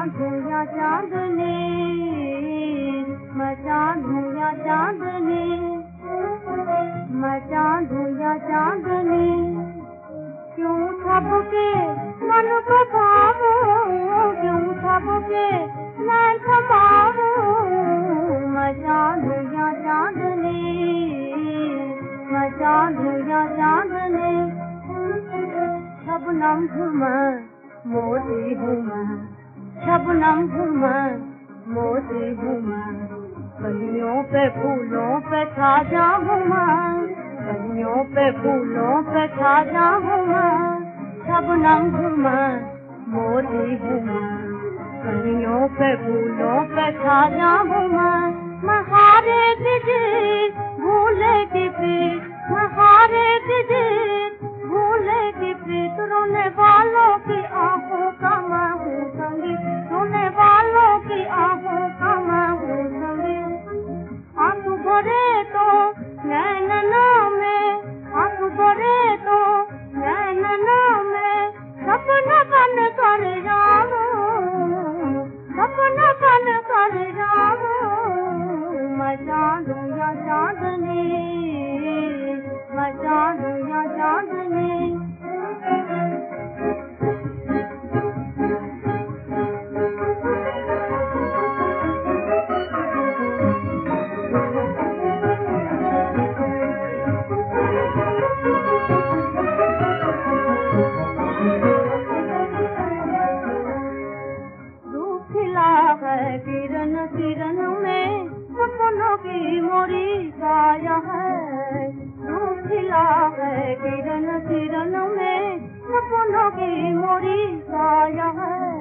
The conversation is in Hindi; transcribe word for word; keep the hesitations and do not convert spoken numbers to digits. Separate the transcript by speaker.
Speaker 1: धोया चांदनी, मचा धोया चांदनी, मचा धोया चांदनी। क्यों थपके मन को भावो, क्यों थपके नैन थमावो, मचा धोया चांदनी, मचा धोया चांदनी। शबनम हूँ मैं, मोती हूँ मैं, शबनम हूँ मैं, मोती हूँ मैं। कलियों पे फूलों पे ताजा हूँ मैं, कलियों पे फूलों पे ताजा हूँ मैं। शबनम हूँ मैं, मोती हूँ मैं, कलियों पे फूलों पे ताजा हूँ मैं। मैं हारे की जीत भूले की प्रीत, मैं हारे की जीत भूले की प्रीत। रोने वालों की आंखों का मैं हूँ संगीत, रोने वालों की आंखों का मैं हूँ संगीत। आंसू भरे तो नैनना में, आंसू भरे तो नैनना में। सपना बन कर जाऊं, सपना बन कर जाऊं। मचा दूंगा चांदनी, मचा दूंगा चांदनी। किरण किरण में सपनों की मोरी छाया है, धूप खिला है किरण किरण में सपनों की मोरी छाया है।